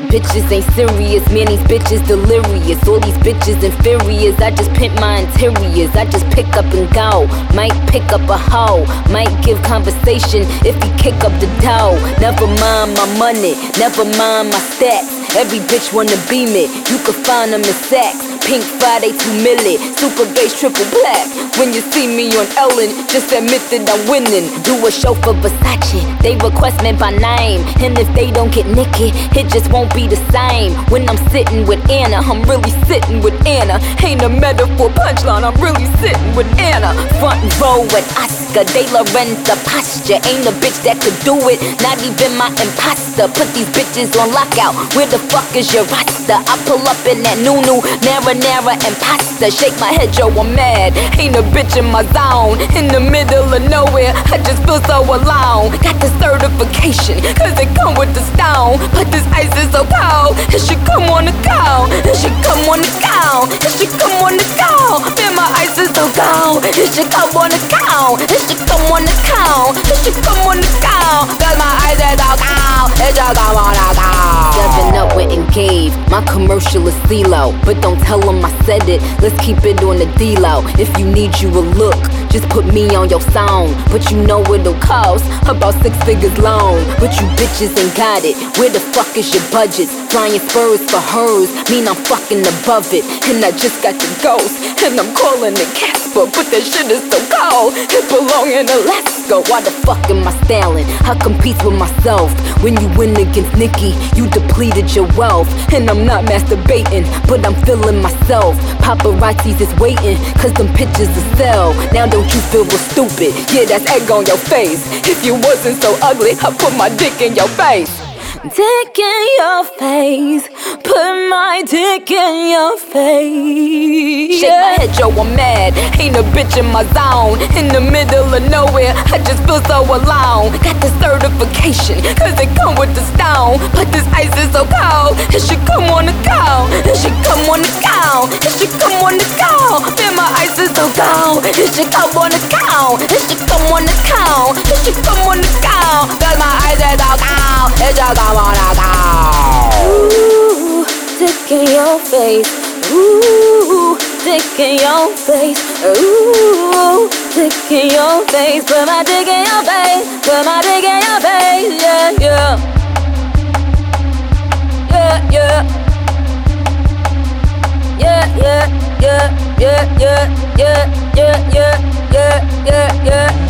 bitches ain't serious, man, these bitches delirious. All these bitches inferiors, I just pimp my interiors. I just pick up and go, might pick up a hoe, might give conversation if he kick up the dough. Never mind my money, never mind my stats. Every bitch wanna be me, you can find them in Saks. Pink Friday 2 milli, super bass triple black. When you see me on Ellen, just admit that I'm winning. Do a show for Versace, they request me by name. And if they don't get Nicki, it just won't be the same. When I'm sitting with Anna, I'm really sitting with Anna. Ain't a metaphor punchline, I'm really sitting with Anna. Front row with Oscar, De La Renta posture. Ain't a bitch that could do it, not even my imposter. Put these bitches on lockout, where the fuck is your roster? I pull up in that new marinara and pasta. Shake my head, yo, I'm mad. Ain't a bitch in my zone, in the middle of nowhere, I just feel so alone. Got the certification, cause it come with the stone. But this ice is so cold, it should come on the cold. It should come on the cold, it should come on the cold. Man, my ice is so cold, it should come on the cold. It should come on the cold, it should come on the cold. Cause my ice is so cold, it should come on the cold. 7 Up went and gave, my commercial is CeeLo. But don't tell them I said it, let's keep it on the D-Low. If you need you a look, just put me on your song. But you know it'll cost about 6 figures long. But you bitches ain't got it, where the fuck is your budget? Flying Spurs for hers, mean I'm fucking above it. And I just got the ghost, and I'm calling it Casper. But that shit is so cold, it belong in Alaska. Why the fuck am I styling? I compete with myself. When you win against Nicki, you depleted your wealth. And I'm not masturbating, but I'm feeling myself. Paparazzis is waiting, cause them pictures are sell. Now don't you feel real stupid? Yeah, that's egg on your face. If you wasn't so ugly, I'd put my dick in your face. Dick in your face, put my dick in your face. Shake my head, yo, I'm mad. Ain't a bitch in my zone, in the middle of nowhere, I just feel so alone. Got the certification, cause it come with the stone. But this ice is so cold, it should come on the cold. It should come on the cold, it should come on the cold. Man, my ice is so cold, it should come on the cold. It should come on the cold, it should come on the cold. Cause my ice is so cold, it should come on the cold. Ooh, dick in your face. Ooh, dick in your face. Ooh, dick in your face. Put my dick in your face. Put my dick in your face. Yeah, yeah. Yeah, yeah. Yeah, yeah, yeah, yeah, yeah, yeah, yeah, yeah, yeah, yeah.